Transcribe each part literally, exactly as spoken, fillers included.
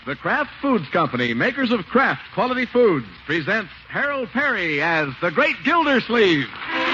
The Kraft Foods Company, makers of Kraft Quality Foods, presents Harold Perry as the Great Gildersleeve.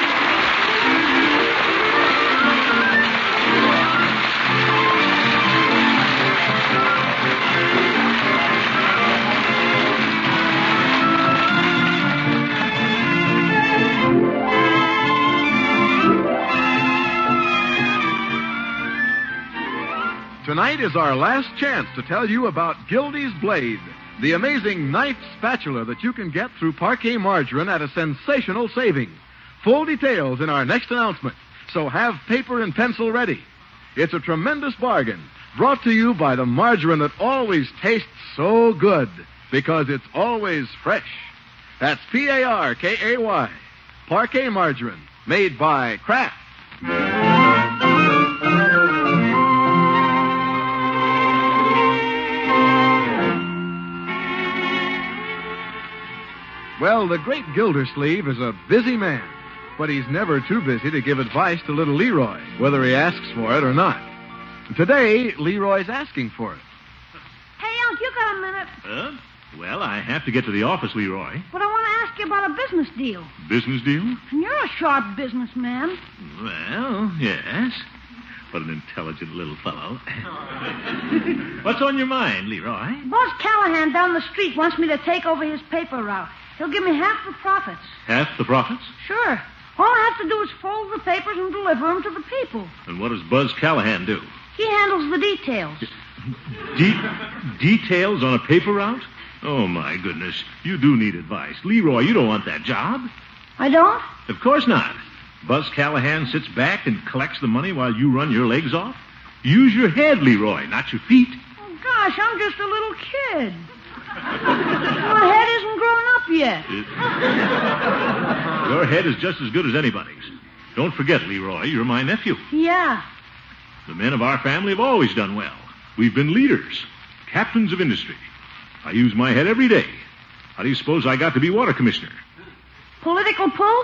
Tonight is our last chance to tell you about Gildy's Blade, the amazing knife spatula that you can get through Parquet Margarine at a sensational saving. Full details in our next announcement, so have paper and pencil ready. It's a tremendous bargain, brought to you by the margarine that always tastes so good, because it's always fresh. That's P A R K A Y, Parquet Margarine, made by Kraft. Well, the great Gildersleeve is a busy man, but he's never too busy to give advice to little Leroy, whether he asks for it or not. Today, Leroy's asking for it. Hey, Unc, you got a minute? Huh? Well, I have to get to the office, Leroy. But I want to ask you about a business deal. Business deal? You're a sharp businessman. Well, yes. What an intelligent little fellow. What's on your mind, Leroy? Buzz Callahan down the street wants me to take over his paper route. He'll give me half the profits. Half the profits? Sure. All I have to do is fold the papers and deliver them to the people. And what does Buzz Callahan do? He handles the details. De- details on a paper route? Oh, my goodness. You do need advice. Leroy, you don't want that job. I don't? Of course not. Buzz Callahan sits back and collects the money while you run your legs off. Use your head, Leroy, not your feet. Oh, gosh, I'm just a little kid. My head isn't grown up yet. It... Your head is just as good as anybody's. Don't forget, Leroy, you're my nephew. Yeah. The men of our family have always done well. We've been leaders, captains of industry. I use my head every day. How do you suppose I got to be water commissioner? Political pull?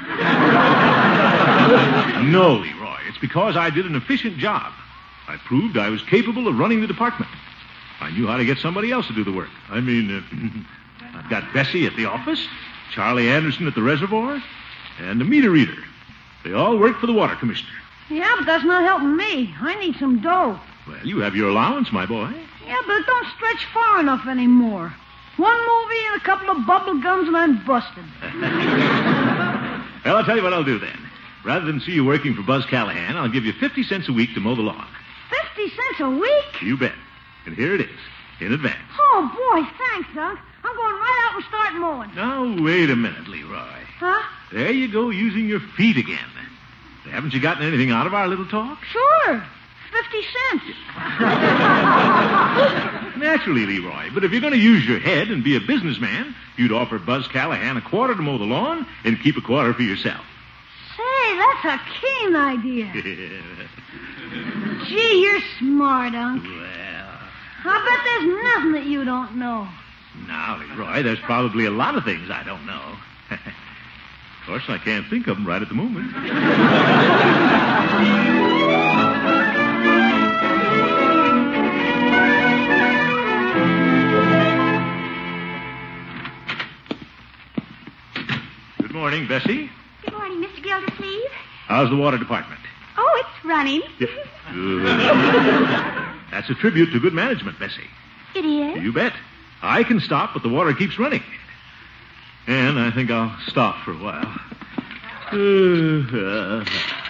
No, Leroy. It's because I did an efficient job. I proved I was capable of running the department. I knew how to get somebody else to do the work. I mean, uh, I've got Bessie at the office, Charlie Anderson at the reservoir, and a meter reader. They all work for the water commissioner. Yeah, but that's not helping me. I need some dough. Well, you have your allowance, my boy. Yeah, but it don't stretch far enough anymore. One movie and a couple of bubble gums and I'm busted. Well, I'll tell you what I'll do then. Rather than see you working for Buzz Callahan, I'll give you fifty cents a week to mow the lawn. Fifty cents a week? You bet. And here it is, in advance. Oh, boy, thanks, Unc. I'm going right out and start mowing. Now, wait a minute, Leroy. Huh? There you go, using your feet again. Haven't you gotten anything out of our little talk? Sure. Fifty cents. Naturally, Leroy. But if you're going to use your head and be a businessman, you'd offer Buzz Callahan a quarter to mow the lawn and keep a quarter for yourself. Say, that's a keen idea. Gee, you're smart, Unc. Well... I bet there's nothing that you don't know. Now, Leroy, there's probably a lot of things I don't know. Of course, I can't think of them right at the moment. Good morning, Bessie. Good morning, Mister Gildersleeve. How's the water department? Oh, it's running. Good. That's a tribute to good management, Bessie. It is? You bet. I can stop, but the water keeps running. And I think I'll stop for a while. Uh, uh,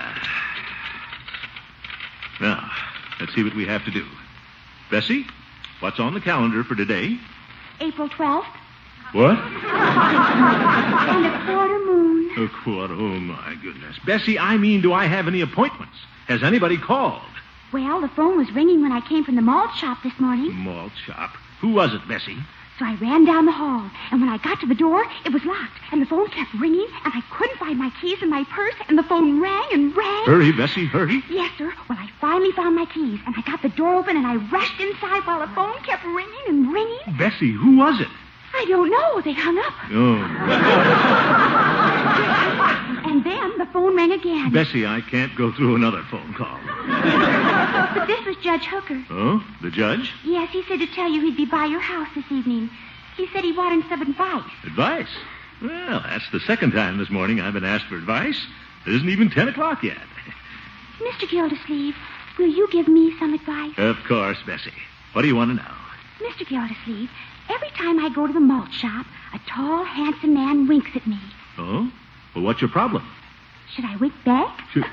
now, let's see what we have to do. Bessie, what's on the calendar for today? April twelfth. What? And a quarter moon. A quarter. Oh, my goodness. Bessie, I mean, do I have any appointments? Has anybody called? Well, the phone was ringing when I came from the malt shop this morning. Malt shop? Who was it, Bessie? So I ran down the hall, and when I got to the door, it was locked, and the phone kept ringing, and I couldn't find my keys in my purse, and the phone rang and rang. Hurry, Bessie, hurry. Yes, sir. Well, I finally found my keys, and I got the door open, and I rushed inside while the phone kept ringing and ringing. Bessie, who was it? I don't know. They hung up. Oh. And then the phone rang again. Bessie, I can't go through another phone call. But this was Judge Hooker. Oh, the judge? Yes, he said to tell you he'd be by your house this evening. He said he wanted some advice. Advice? Well, that's the second time this morning I've been asked for advice. It isn't even ten o'clock yet. Mister Gildersleeve, will you give me some advice? Of course, Bessie. What do you want to know? Mister Gildersleeve, every time I go to the malt shop, a tall, handsome man winks at me. Oh? Well, what's your problem? Should I wink back? Should...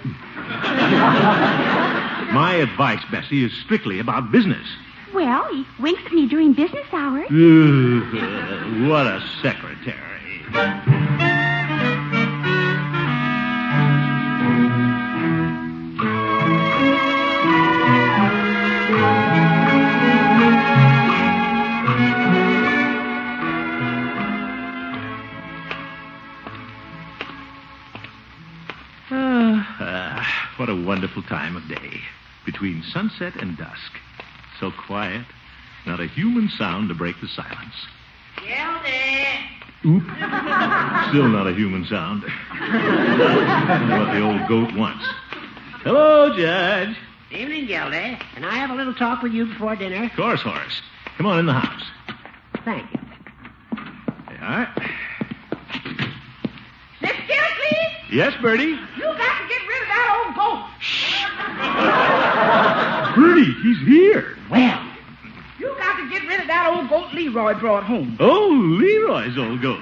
My advice, Bessie, is strictly about business. Well, he winks at me during business hours. Uh, what a secretary. Ah, what a wonderful time of day. Between sunset and dusk. So quiet. Not a human sound to break the silence. Gildy! Oop. Still not a human sound. I know what the old goat wants. Hello, Judge. Evening, Gildy. Can I have a little talk with you before dinner? Of course, Horace. Come on in the house. Thank you. There you are. Mister Gildersleeve, Yes, Bertie? you got to get rid of that old goat. Bertie, he's here. Well, You got to get rid of that old goat Leroy brought home. Oh, Leroy's old goat.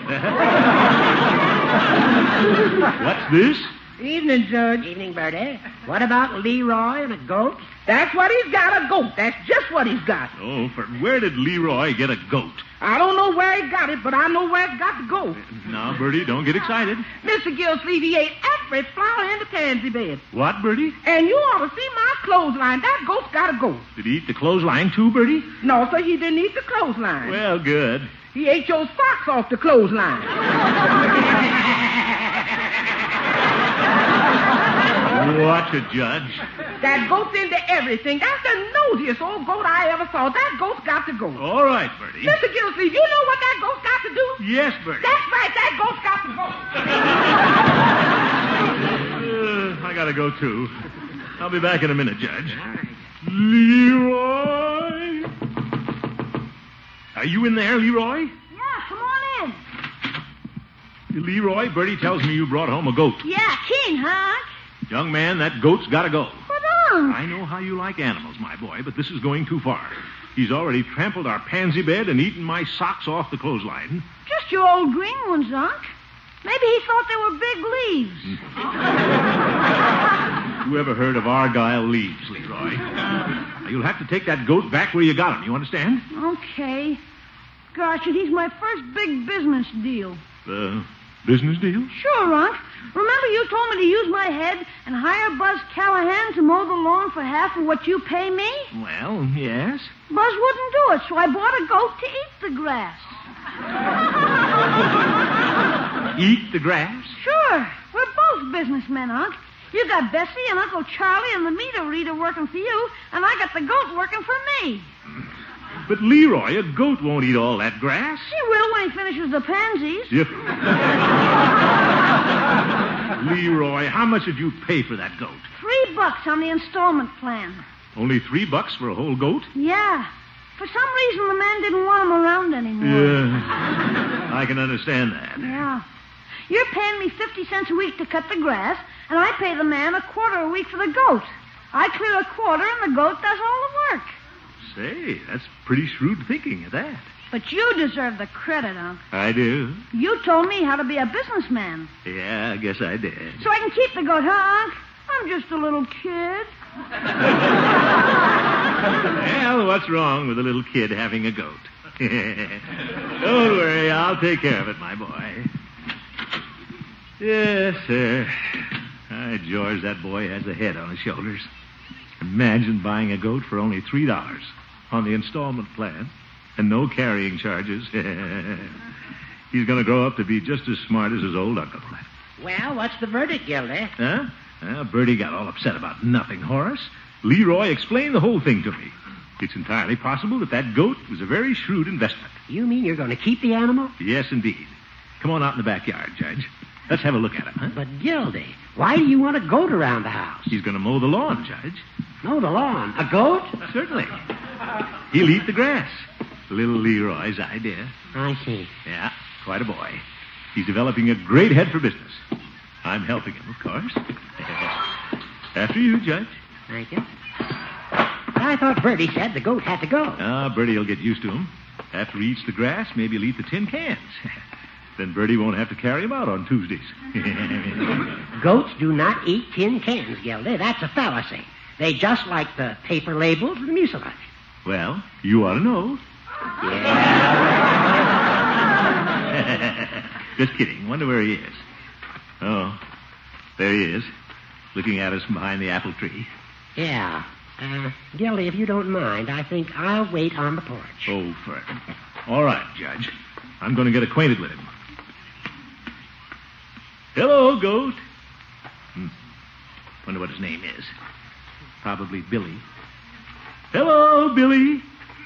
What's this? Evening, Judge. evening, Bertie. What about Leroy and a goat? That's what he's got, a goat. That's just what he's got. Oh, for where did Leroy get a goat? I don't know where he got it, but I know where it's got to go. Now, Bertie, don't get excited. Mister Gildersleeve, he ate every flower in the tansy bed. What, Bertie? And you ought to see my clothesline. That goat's got to go. Did he eat the clothesline too, Bertie? No, sir, he didn't eat the clothesline. Well, good. He ate your socks off the clothesline. Watch it, Judge. That goat's into everything. That's the nosiest old goat I ever saw. That goat's got to go. All right, Bertie. Mister Gildersleeve, you know what that goat's got to do? Yes, Bertie. That's right, that goat's got to go. Uh, I gotta go, too. I'll be back in a minute, Judge. All right. Leroy! Are you in there, Leroy? Yeah, come on in. Leroy, Bertie tells me you brought home a goat. Yeah, keen, huh? Young man, that goat's gotta go. What on? I know how you like animals, my boy, but this is going too far. He's already trampled our pansy bed and eaten my socks off the clothesline. Just your old green ones, Unc. Maybe he thought they were big leaves. You ever heard of Argyle leaves, Leroy? Now, you'll have to take that goat back where you got him. You understand? Okay. Gosh, and he's my first big business deal. Uh, business deal? Sure, Unc. Remember you told me to use my head and hire Buzz Callahan to mow the lawn for half of what you pay me? Well, yes. Buzz wouldn't do it, so I bought a goat to eat the grass. Eat the grass? Sure. We're both businessmen, Unc. You got Bessie and Uncle Charlie and the meter reader working for you, and I got the goat working for me. But, Leroy, a goat won't eat all that grass. He will when he finishes the pansies. If... Leroy, how much did you pay for that goat? Three bucks on the installment plan. Only three bucks for a whole goat? Yeah. For some reason, the man didn't want him around anymore. Yeah. I can understand that. Yeah. You're paying me fifty cents a week to cut the grass, and I pay the man a quarter a week for the goat. I clear a quarter, and the goat does all the work. Say, that's pretty shrewd thinking at that. But you deserve the credit, Unc. I do. You told me how to be a businessman. Yeah, I guess I did. So I can keep the goat, huh, Unc? I'm just a little kid. Well, what's wrong with a little kid having a goat? Don't worry, I'll take care of it, my boy. Yes, sir. By George, that boy has a head on his shoulders. Imagine buying a goat for only three dollars on the installment plan and no carrying charges. He's going to grow up to be just as smart as his old uncle. Well, what's the verdict, Gildy? Huh? Well, Bertie got all upset about nothing, Horace. Leroy explained the whole thing to me. It's entirely possible that that goat was a very shrewd investment. You mean you're going to keep the animal? Yes, indeed. Come on out in the backyard, Judge. Let's have a look at him, huh? But, Gildy, why do you want a goat around the house? He's going to mow the lawn, Judge. Mow the lawn. A goat? Certainly. He'll eat the grass. Little Leroy's idea. I see. Yeah, quite a boy. He's developing a great head for business. I'm helping him, of course. After you, Judge. Thank you. I thought Bertie said the goat had to go. Ah, Bertie will get used to him. After he eats the grass, maybe he'll eat the tin cans. Then Bertie won't have to carry him out on Tuesdays. Goats do not eat tin cans, Gildy. That's a fallacy. They just like the paper labels and the mucilage. Well, you ought to know. Yeah. Just kidding. Wonder where he is. Oh, there he is, looking at us from behind the apple tree. Yeah. Uh, Gildy, if you don't mind, I think I'll wait on the porch. Oh, Fred. All right, Judge. I'm going to get acquainted with him. Hello, goat. Hmm. Wonder what his name is. Probably Billy. Hello, Billy.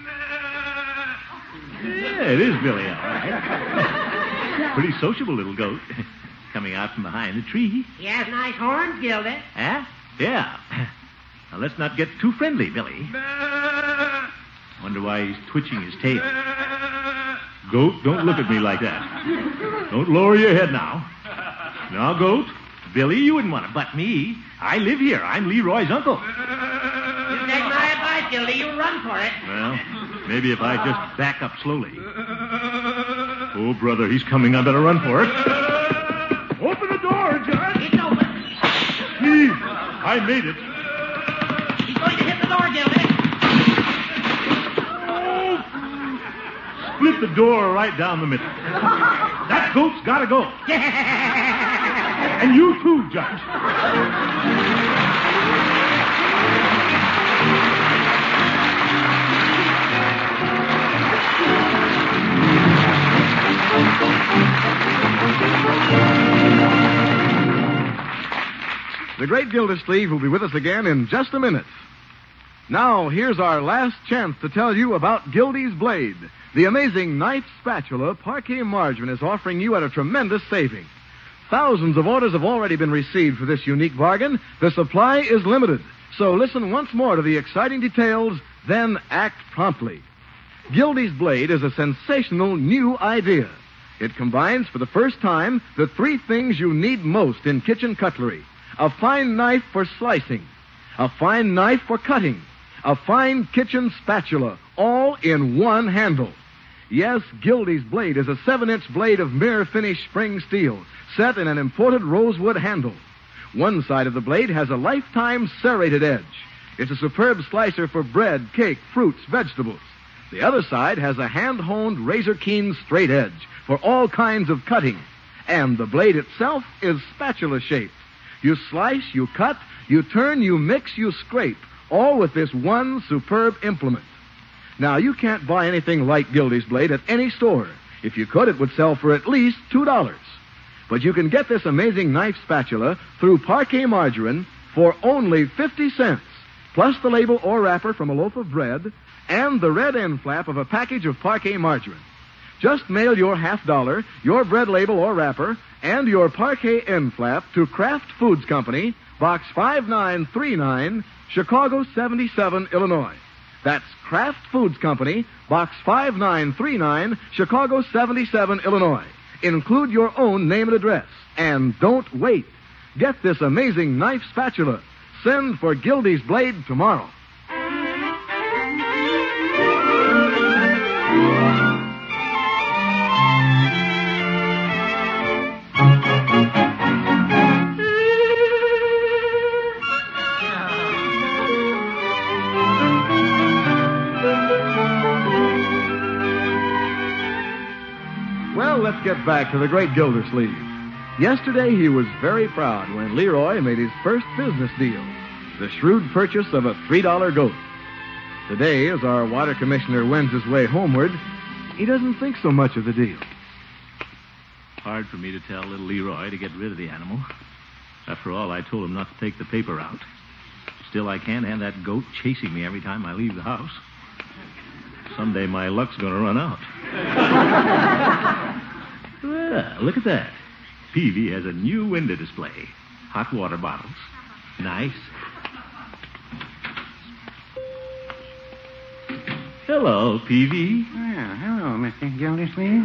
Yeah, it is Billy, all right. Pretty sociable little goat. Coming out from behind the tree. He has nice horns, Gildy. Huh? Yeah. Now, let's not get too friendly, Billy. Wonder why he's twitching his tail. Goat, don't look at me like that. Don't lower your head now. Now, Goat, Billy, you wouldn't want to butt me. I live here. I'm Leroy's uncle. You take my advice, Gildy. You run for it. Well, maybe if I just back up slowly. Oh, brother, he's coming. I better run for it. Open the door, Judge. It's open. Steve, I made it. He's going to hit the door, Gildy. Split the door right down the middle. That goat's got to go. And you too, Judge. The great Gildersleeve will be with us again in just a minute. Now, here's our last chance to tell you about Gildy's Blade, the amazing knife spatula Parquet Margarine is offering you at a tremendous saving. Thousands of orders have already been received for this unique bargain. The supply is limited, so listen once more to the exciting details, then act promptly. Gildy's Blade is a sensational new idea. It combines for the first time the three things you need most in kitchen cutlery. A fine knife for slicing, a fine knife for cutting, a fine kitchen spatula, all in one handle. Yes, Gildy's Blade is a seven-inch blade of mirror-finished spring steel, set in an imported rosewood handle. One side of the blade has a lifetime serrated edge. It's a superb slicer for bread, cake, fruits, vegetables. The other side has a hand-honed, razor-keen straight edge for all kinds of cutting. And the blade itself is spatula-shaped. You slice, you cut, you turn, you mix, you scrape, all with this one superb implement. Now, you can't buy anything like Gildy's Blade at any store. If you could, it would sell for at least two dollars. But you can get this amazing knife spatula through Parquet Margarine for only fifty cents, plus the label or wrapper from a loaf of bread and the red end flap of a package of Parquet Margarine. Just mail your half dollar, your bread label or wrapper, and your Parquet end flap to Kraft Foods Company, Box five nine three nine, Chicago seventy-seven, Illinois. That's Kraft Foods Company, Box five nine three nine, Chicago seventy-seven, Illinois. Include your own name and address. And don't wait. Get this amazing knife spatula. Send for Gildy's Blade tomorrow. Well, let's get back to the great Gildersleeve. Yesterday, he was very proud when Leroy made his first business deal, the shrewd purchase of a three dollar goat. Today, as our water commissioner wends his way homeward, he doesn't think so much of the deal. Hard for me to tell little Leroy to get rid of the animal. After all, I told him not to take the paper out. Still, I can't have that goat chasing me every time I leave the house. Someday my luck's going to run out. Well, look at that. Peavy has a new window display. Hot water bottles. Nice. Hello, Peavy. Well, hello, Mister Gildersleeve.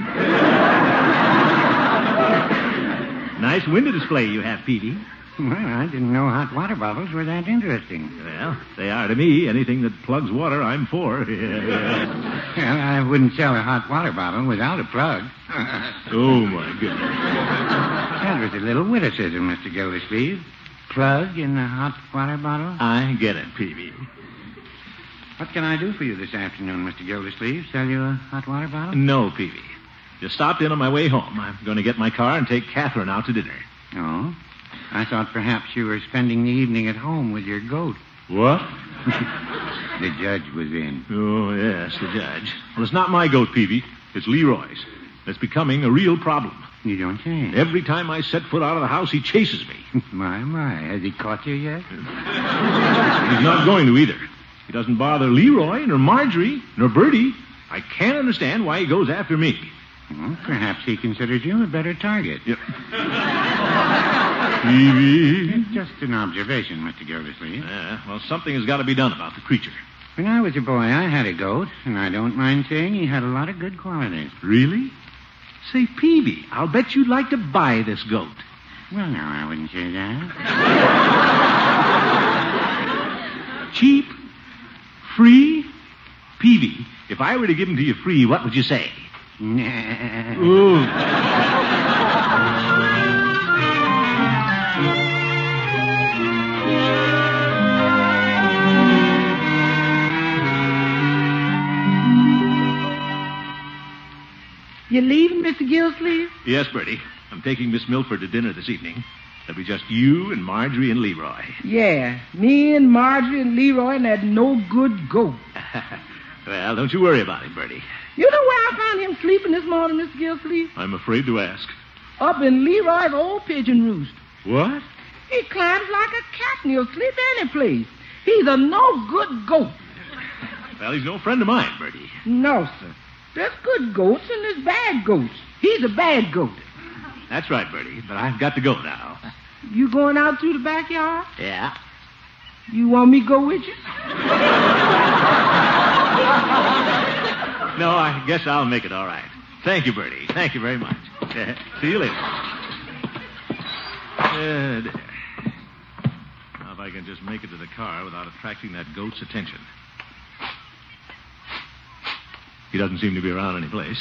Nice window display you have, Peavy. Well, I didn't know hot water bottles were that interesting. Well, they are to me. Anything that plugs water, I'm for. Well, I wouldn't sell a hot water bottle without a plug. Oh, my goodness. That was a little witticism, Mister Gildersleeve. Plug in the hot water bottle? I get it, Peavy. What can I do for you this afternoon, Mister Gildersleeve? Sell you a hot water bottle? No, Peavy. Just stopped in on my way home. I'm going to get my car and take Catherine out to dinner. Oh? I thought perhaps you were spending the evening at home with your goat. What? The judge was in. Oh, yes, the judge. Well, it's not my goat, Peavy. It's Leroy's. It's becoming a real problem. You don't say. Every time I set foot out of the house, he chases me. My, my. Has he caught you yet? He's not going to either. He doesn't bother Leroy, nor Marjorie, nor Bertie. I can't understand why he goes after me. Well, perhaps he considers you a better target. Yep. Peavy. It's just an observation, Mister Gildersleeve. Yeah, well, something has got to be done about the creature. When I was a boy, I had a goat, and I don't mind saying he had a lot of good qualities. Really? Say, Peavy, I'll bet you'd like to buy this goat. Well, no, I wouldn't say that. Cheap? Free? Peavy, if I were to give him to you free, what would you say? Nah. Ooh. You leaving, Mister Gildersleeve? Yes, Bertie. I'm taking Miss Milford to dinner this evening. There'll be just you and Marjorie and Leroy. Yeah, me and Marjorie and Leroy and that no-good goat. Well, don't you worry about him, Bertie. You know where I found him sleeping this morning, Mister Gildersleeve? I'm afraid to ask. Up in Leroy's old pigeon roost. What? He climbs like a cat and he'll sleep any place. He's a no-good goat. Well, he's no friend of mine, Bertie. No, sir. There's good goats and there's bad goats. He's a bad goat. That's right, Bertie, but I've got to go now. You going out through the backyard? Yeah. You want me to go with you? No, I guess I'll make it all right. Thank you, Bertie. Thank you very much. See you later. Uh, there. Now, if I can just make it to the car without attracting that goat's attention. He doesn't seem to be around any place.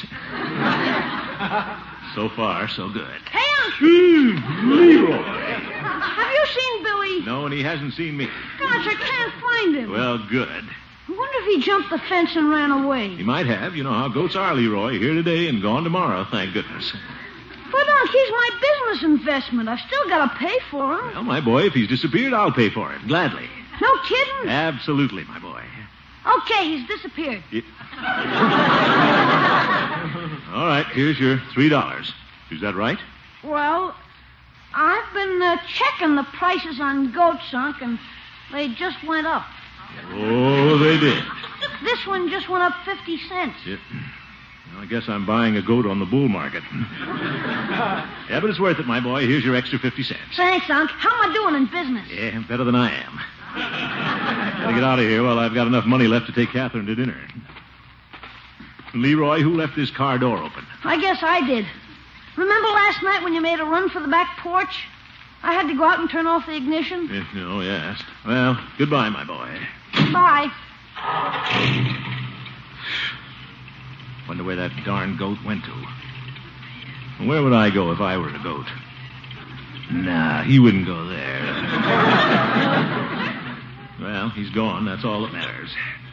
So far, so good. Hey, Unc! Leroy! Have you seen Billy? No, and he hasn't seen me. Gosh, I can't find him. Well, good. I wonder if he jumped the fence and ran away. He might have. You know how goats are, Leroy. Here today and gone tomorrow, thank goodness. But, Unc, he's my business investment. I've still got to pay for him. Well, my boy, if he's disappeared, I'll pay for it. Gladly. No kidding? Absolutely, my boy. Okay, he's disappeared. It... All right, here's your three dollars. Is that right? Well, I've been uh, checking the prices on goats, Unc, and they just went up. Oh, they did. This one just went up fifty cents. Yeah. Well, I guess I'm buying a goat on the bull market. Yeah, but it's worth it, my boy. Here's your extra fifty cents. Thanks, Unc. How am I doing in business? Yeah, better than I am. Gotta get out of here while I've got enough money left to take Catherine to dinner. Leroy, who left this car door open? I guess I did. Remember last night when you made a run for the back porch? I had to go out and turn off the ignition. Eh, oh, yes. Well, goodbye, my boy. Bye. Wonder where that darn goat went to. Where would I go if I were a goat? Nah, he wouldn't go there. Well, he's gone. That's all that matters.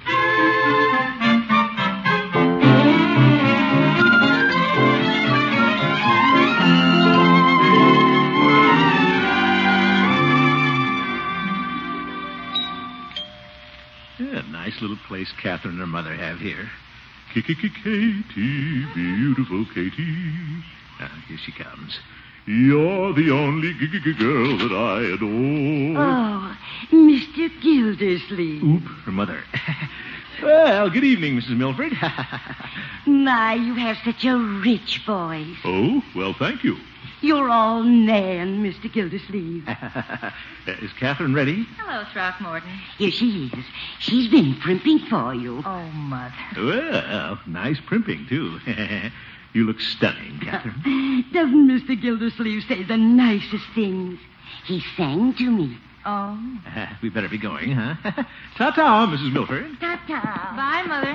Yeah, nice little place Catherine and her mother have here. Katie, beautiful Katie. Ah, here she comes. You're the only girl that I adore. Oh, Mister Gildersleeve. Oop, her mother. Well, good evening, Missus Milford. My, you have such a rich voice. Oh, well, thank you. You're all nan, Mister Gildersleeve. Is Catherine ready? Hello, Throckmorton. Here she is. She's been primping for you. Oh, Mother. Well, nice primping, too. You look stunning, Catherine. Doesn't Mister Gildersleeve say the nicest things? He sang to me. Oh. Uh, we better be going, huh? Ta-ta, Missus Milford. Ta-ta. Bye, Mother.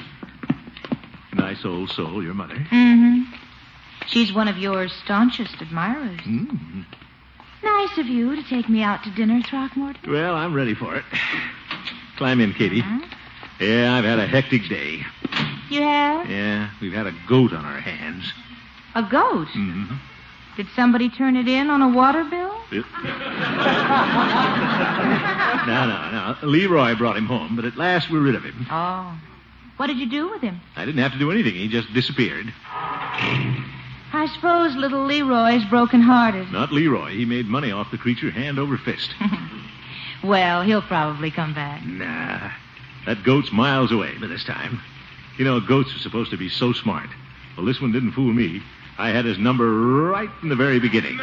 Nice old soul, your mother. Mm-hmm. She's one of your staunchest admirers. Mm. Nice of you to take me out to dinner, Throckmorton. Well, I'm ready for it. Climb in, Katie. Uh-huh. Yeah, I've had a hectic day. You have? Yeah, we've had a goat on our hands. A goat? Mm-hmm. Did somebody turn it in on a water bill? It... no, no, no. Leroy brought him home, but at last we're rid of him. Oh. What did you do with him? I didn't have to do anything. He just disappeared. I suppose little Leroy's broken-hearted. Not Leroy. He made money off the creature hand over fist. Well, he'll probably come back. Nah. That goat's miles away by this time. You know, goats are supposed to be so smart. Well, this one didn't fool me. I had his number right from the very beginning.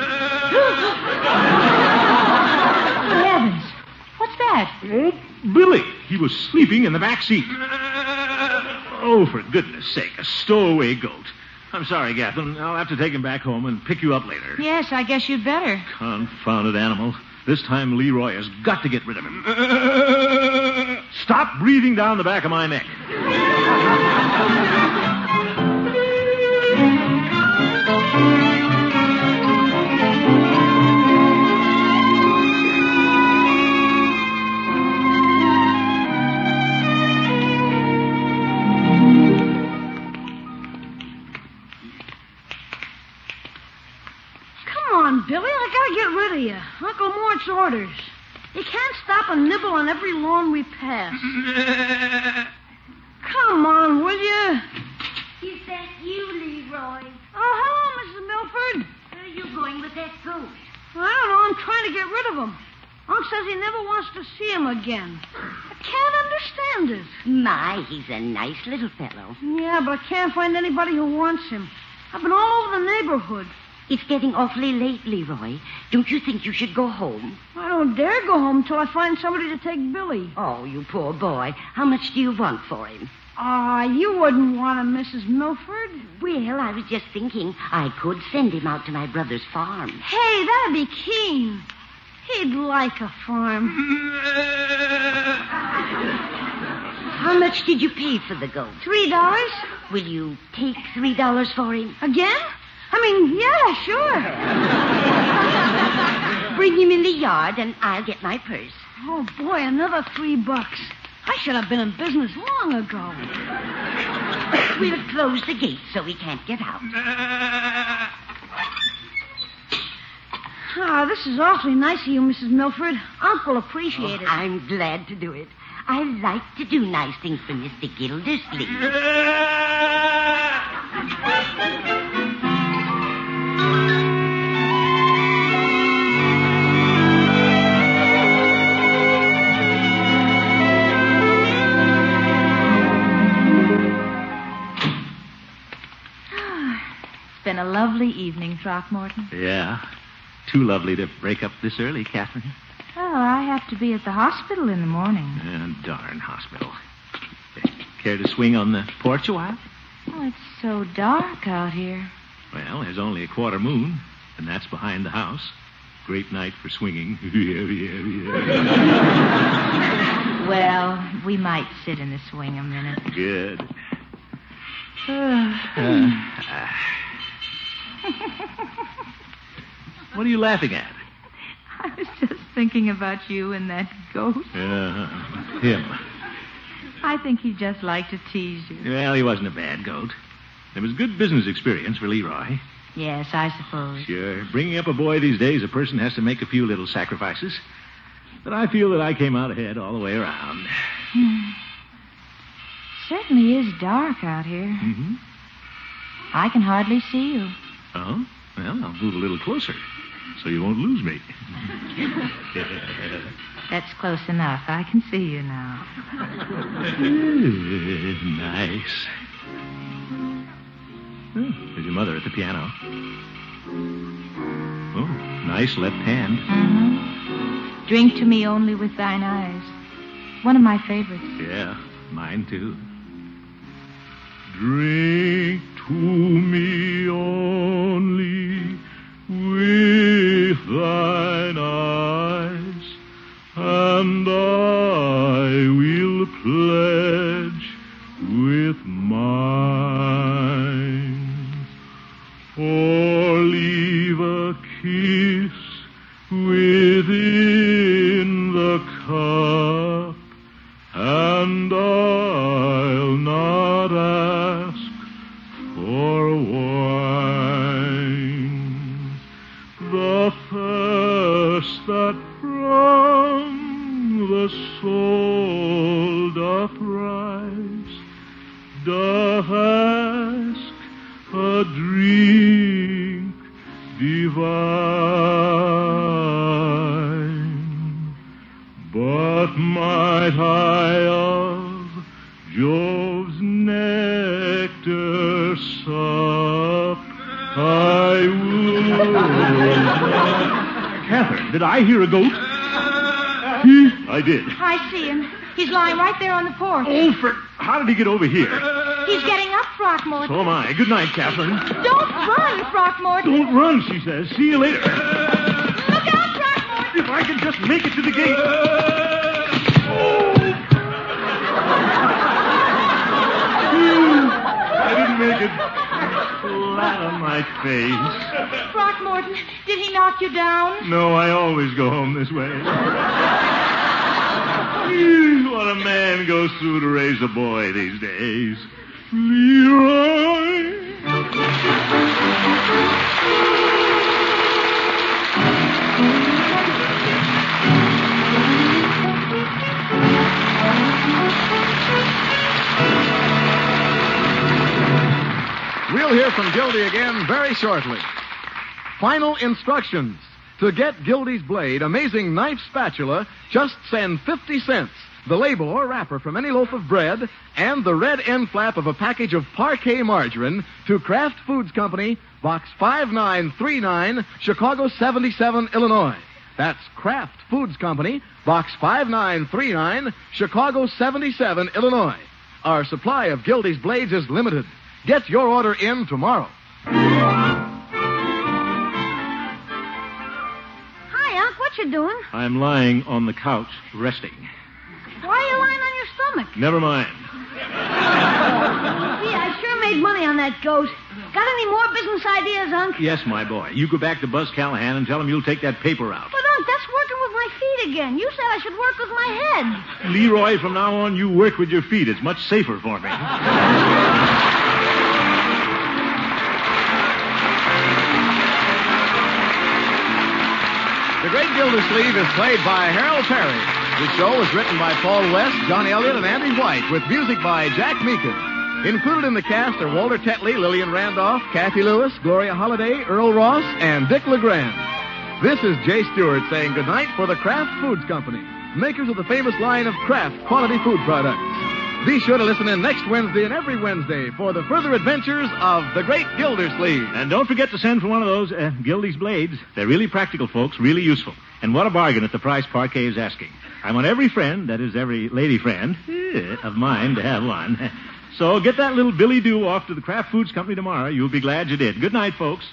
Heavens. What's that? Oh, Billy. He was sleeping in the back seat. Oh, for goodness sake, a stowaway goat. I'm sorry, Catherine. I'll have to take him back home and pick you up later. Yes, I guess you'd better. Confounded animal. This time Leroy has got to get rid of him. Stop breathing down the back of my neck. Billy, I gotta get rid of you. Uncle Mort's orders. You can't stop and nibble on every lawn we pass. Come on, will you? Is that you, Leroy? Oh, hello, Missus Milford. Where are you going with that goat? I don't know. I'm trying to get rid of him. Unc says he never wants to see him again. I can't understand it. My, he's a nice little fellow. Yeah, but I can't find anybody who wants him. I've been all over the neighborhood. It's getting awfully late, Leroy. Don't you think you should go home? I don't dare go home till I find somebody to take Billy. Oh, you poor boy. How much do you want for him? Ah, uh, you wouldn't want him, Missus Milford. Well, I was just thinking I could send him out to my brother's farm. Hey, that'd be keen. He'd like a farm. How much did you pay for the goat? Three dollars. Will you take three dollars for him? Again? I mean, yeah, sure. Bring him in the yard, and I'll get my purse. Oh, boy, another three bucks. I should have been in business long ago. We'll close the gate so he can't get out. Ah, this is awfully nice of you, Missus Milford. Unc will appreciate oh, it. I'm glad to do it. I like to do nice things for Mister Gildersleeve. Been a lovely evening, Throckmorton. Yeah. Too lovely to break up this early, Catherine. Oh, I have to be at the hospital in the morning. Uh, darn hospital. Care to swing on the porch a while? Oh, it's so dark out here. Well, there's only a quarter moon, and that's behind the house. Great night for swinging. Well, we might sit in the swing a minute. Good. Uh, uh, uh. What are you laughing at? I was just thinking about you and that goat. Uh, him. I think he just liked to tease you. Well, he wasn't a bad goat. It was good business experience for Leroy. Yes, I suppose. Sure. Bringing up a boy these days, a person has to make a few little sacrifices. But I feel that I came out ahead all the way around. Hmm. Certainly is dark out here. Mm-hmm. I can hardly see you. Oh? Well, I'll move a little closer so you won't lose me. That's close enough. I can see you now. Nice. Oh, there's your mother at the piano. Oh, nice left hand. Mm-hmm. Drink to me only with thine eyes. One of my favorites. Yeah, mine too. Drink to me only with thine eyes, and I will pledge with mine, or leave a kiss within the cup, and I'll not ask for wine. The thirst that from the soul doth rise doth ask a drink divine. But might I of Jove's nectar sup, I would. Catherine, did I hear a goat? I did. I see him. He's lying right there on the porch. Oh, for... How did he get over here? He's getting up, Throckmorton. So am I. Good night, Catherine. Don't run, Throckmorton. Don't run, she says. See you later. Look out, Throckmorton. If I can just make it to the gate. I didn't make it. Flat on my face. Throckmorton, did he knock you down? No, I always go home this way. What a man goes through to raise a boy these days. Leroy. We'll hear from Gildy again very shortly. Final instructions. To get Gildy's Blade Amazing Knife Spatula, just send fifty cents, the label or wrapper from any loaf of bread, and the red end flap of a package of Parquet margarine to Kraft Foods Company, Box five nine three nine, Chicago seventy-seven, Illinois. That's Kraft Foods Company, Box five nine three nine, Chicago seventy-seven, Illinois. Our supply of Gildy's Blades is limited. Get your order in tomorrow. What you doing? I'm lying on the couch, resting. Why are you lying on your stomach? Never mind. Gee, I sure made money on that ghost. Got any more business ideas, Unc? Yes, my boy. You go back to Buzz Callahan and tell him you'll take that paper out. But, Unc, that's working with my feet again. You said I should work with my head. Leroy, from now on, you work with your feet. It's much safer for me. The Great Gildersleeve is played by Harold Perry. The show was written by Paul West, John Elliott, and Andy White, with music by Jack Meakin. Included in the cast are Walter Tetley, Lillian Randolph, Kathy Lewis, Gloria Holliday, Earl Ross, and Dick LeGrand. This is Jay Stewart saying goodnight for the Kraft Foods Company, makers of the famous line of Kraft quality food products. Be sure to listen in next Wednesday and every Wednesday for the further adventures of the Great Gildersleeve. And don't forget to send for one of those uh, Gildy's Blades. They're really practical, folks, really useful. And what a bargain at the price Parquet is asking. I want every friend, that is every lady friend, eh, of mine to have one. So get that little Billy Doo off to the Kraft Foods Company tomorrow. You'll be glad you did. Good night, folks.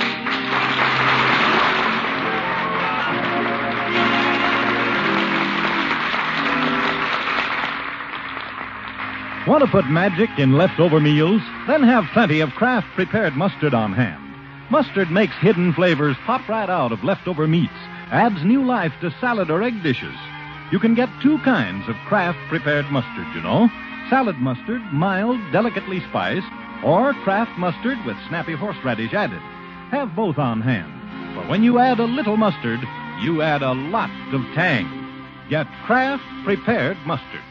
Want to put magic in leftover meals? Then have plenty of Kraft prepared mustard on hand. Mustard makes hidden flavors pop right out of leftover meats, adds new life to salad or egg dishes. You can get two kinds of Kraft prepared mustard, you know. Salad mustard, mild, delicately spiced, or Kraft mustard with snappy horseradish added. Have both on hand. For when you add a little mustard, you add a lot of tang. Get Kraft prepared mustard.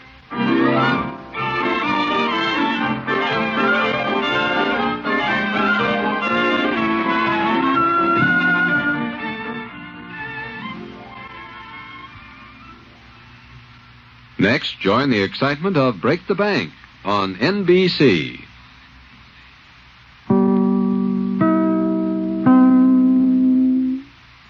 Next, join the excitement of Break the Bank on N B C.